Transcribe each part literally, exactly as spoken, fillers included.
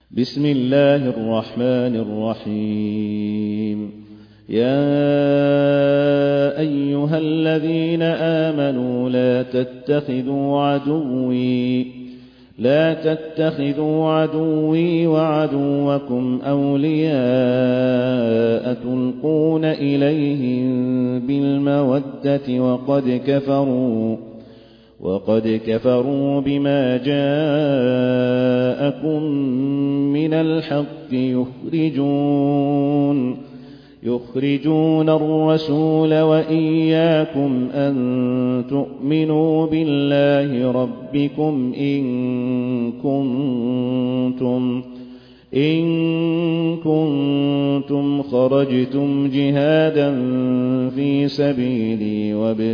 بسم الله الرحمن الرحيم. يا أيها الذين آمنوا لا تتخذوا عدوي لا تتخذوا عدوي وعدوكم أولياء تلقون إليهم بالمودة وقد كفروا وقد كفروا بما جاءكم من الحق يخرجون يخرجون الرسول وإياكم أن تؤمنوا بالله ربكم إن كنتم إن كنتم خرجتم جهادا في سبيلي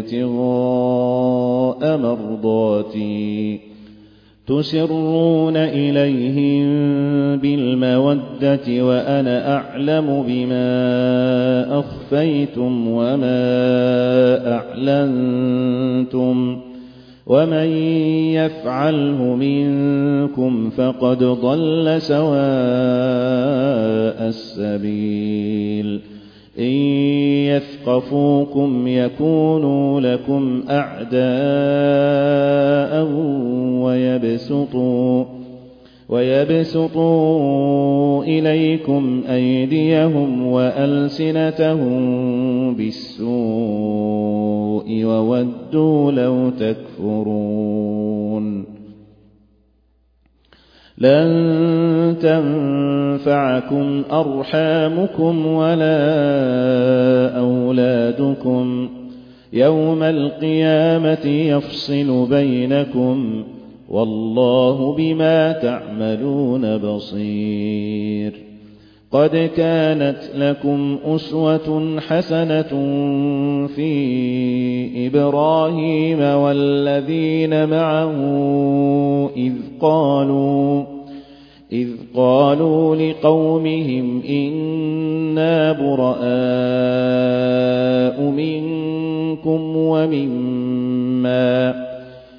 وابتغاء مرضاتي تسرون إليهم بالمودة وأنا أعلم بما أخفيتم وما أعلنتم ومن يفعله منكم فقد ضل سواء السبيل. إن يثقفوكم يكونوا لكم أعداء ويبسطوا ويبسطوا إليكم أيديهم وألسنتهم بالسوء وودوا لو تكفرون. لن تنفعكم أرحامكم ولا أولادكم يوم القيامة يفصل بينكم والله بما تعملون بصير. قد كانت لكم أسوة حسنة في إبراهيم والذين معه إذ قالوا إذ قالوا لقومهم إنا براء منكم ومما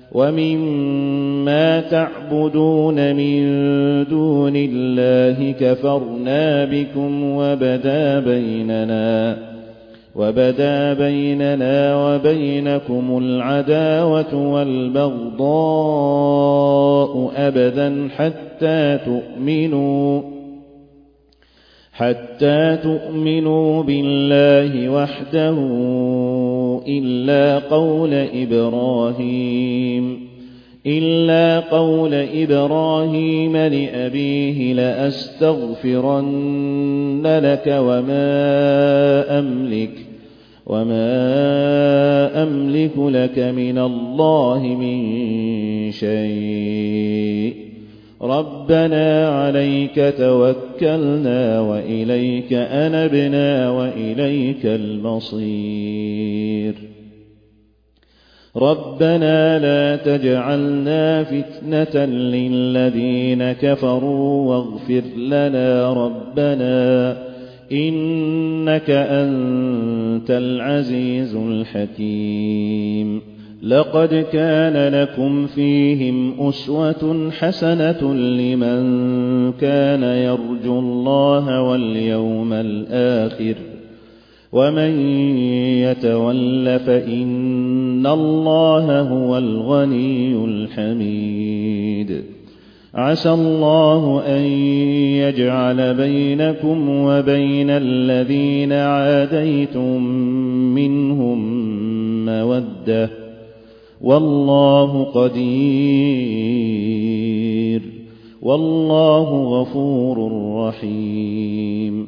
ومما تعبدون من دون الله كفرنا بكم وبدا بيننا وبدا بيننا وبينكم العداوة والبغضاء أبدا حتى تؤمنوا حتى تؤمنوا بالله وحده إلا قول إبراهيم إلا قول إبراهيم لأبيه لأستغفرن لك وما أملك وما أملك لك من الله من شيء ربنا عليك توكلنا وإليك أنبنا وإليك المصير. ربنا لا تجعلنا فتنة للذين كفروا واغفر لنا ربنا إنك أنت العزيز الحكيم. لقد كان لكم فيهم أسوة حسنة لمن كان يرجو الله واليوم الآخر ومن يتول فإن الله هو الغني الحميد. عسى الله أن يجعل بينكم وبين الذين عاديتم منهم مودة والله قدير والله غفور رحيم.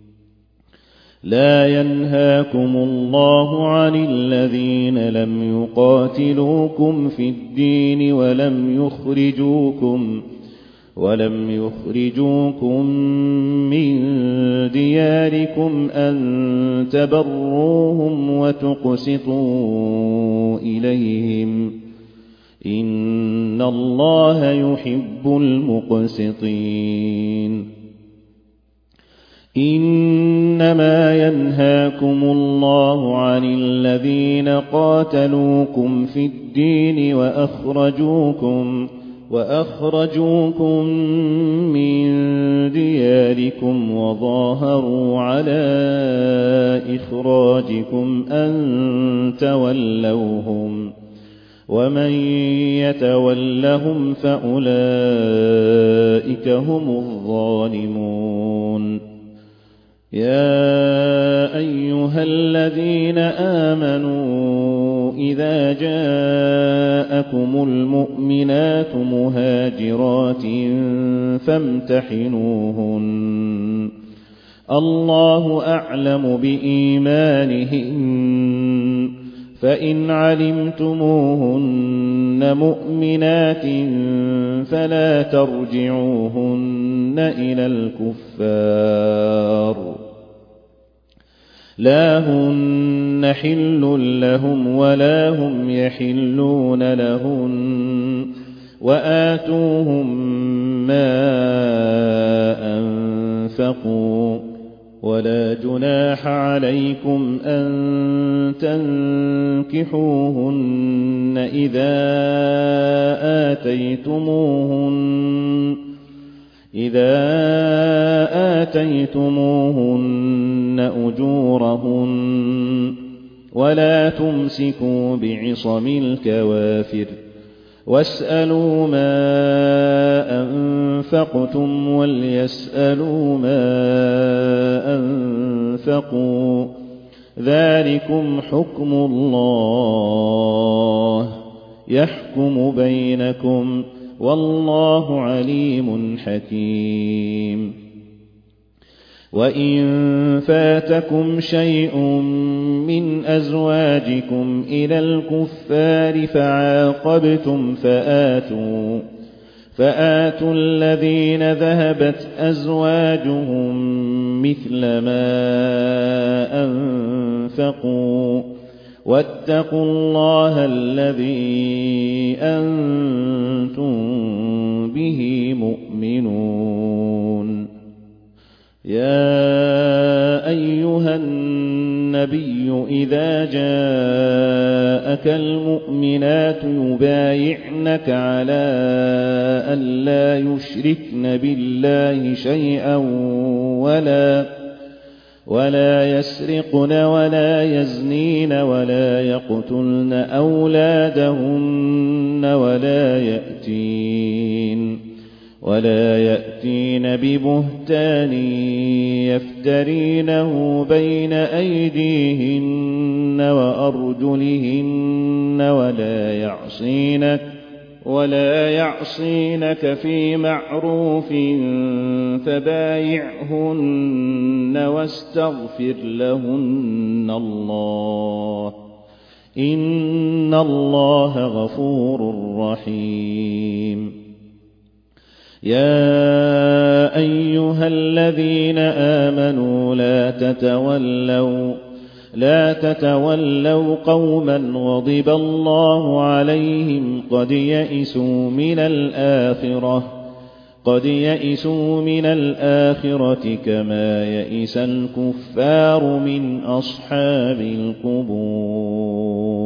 لا ينهاكم الله عن الذين لم يقاتلوكم في الدين ولم يخرجوكم ولم يخرجوكم من دياركم أن تبروهم وتقسطوا إليهم إن الله يحب المقسطين. إنما ينهاكم الله عن الذين قاتلوكم في الدين وأخرجوكم وأخرجوكم من بيدكم وظاهروا على إخراجكم أن تولوهم ومن يتولهم فأولئك هم الظالمون يا أيها الذين آمنوا إذا جاءكم المؤمنات مهاجرات فامتحنوهن الله أعلم بإيمانهن فإن علمتموهن مؤمنات فلا ترجعوهن إلى الكفار لا هن حل لهم ولا هم يحلون لهن وآتوهم ما أنفقوا ولا جناح عليكم أن تنكحوهن إذا آتيتموهن إذا آتيتموهن أجورهن ولا تمسكوا بعصم الكوافر واسألوا ما أنفقتم وليسألوا ما أنفقوا ذلكم حكم الله يحكم بينكم والله عليم حكيم وإن فاتكم شيء من أزواجكم إلى الكفار فعاقبتم فآتوا فآتوا الذين ذهبت أزواجهم مثل ما أنفقوا واتقوا الله الذي أنتم به مؤمنون يا أيها النبي إذا جاءك المؤمنات يبايعنك على أن لا يشركن بالله شيئا ولا ولا يسرقن ولا يزنين ولا يقتلن أولادهن ولا يأتين ولا يأتين ببهتان يفترينه بين أيديهن وأرجلهن ولا يعصينك ولا يعصينك في معروف فبايعهن واستغفر لهن الله إن الله غفور رحيم يا أيها الذين آمنوا لا تتولوا لا تتولوا قوما غضب الله عليهم قد يئسوا من الآخرة قد يئسوا من الآخرة كما يئس الكفار من أصحاب القبور